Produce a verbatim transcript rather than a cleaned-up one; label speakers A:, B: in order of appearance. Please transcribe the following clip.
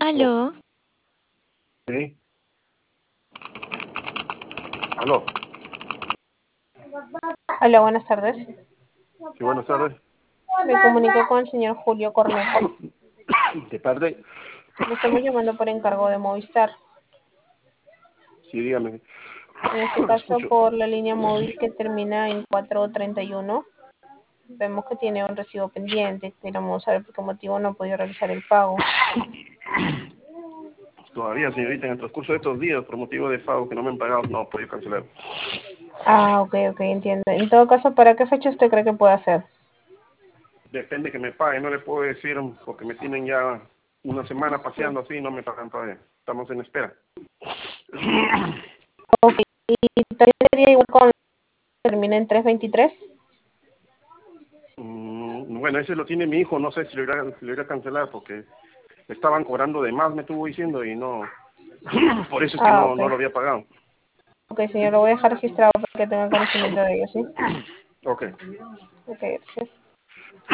A: Aló.
B: Aló.
A: Sí. Aló.
B: Hola, buenas tardes.
A: Sí, buenas tardes.
B: Me comunico con el señor Julio Cornejo.
A: De parte.
B: Le estamos llamando por encargo de Movistar.
A: Sí, dígame.
B: En este caso,
A: Escucho.
B: por la línea móvil que termina en cuatro treinta y uno. Vemos que tiene un recibo pendiente. Queremos saber por qué motivo no ha podido realizar el pago.
A: Todavía, señorita, en el transcurso de estos días, por motivo de pago que no me han pagado, no puedo cancelar.
B: Ah, ok, ok, entiendo. En todo caso, ¿para qué fecha usted cree que puede hacer?
A: Depende que me paguen, no le puedo decir porque me tienen ya una semana paseando así y no me pagan todavía. Estamos en espera.
B: Ok, ¿y también sería igual con termina en trescientos veintitrés?
A: Mm, bueno, ese lo tiene mi hijo, no sé si lo irá, si lo irá a cancelar porque estaban cobrando de más, me estuvo diciendo, y no, por eso es que
B: Ah,
A: no,
B: ok.
A: no lo había pagado.
B: Ok, señor, lo voy a dejar registrado para que tenga conocimiento de ello, ¿sí?
A: Ok.
B: Ok, gracias.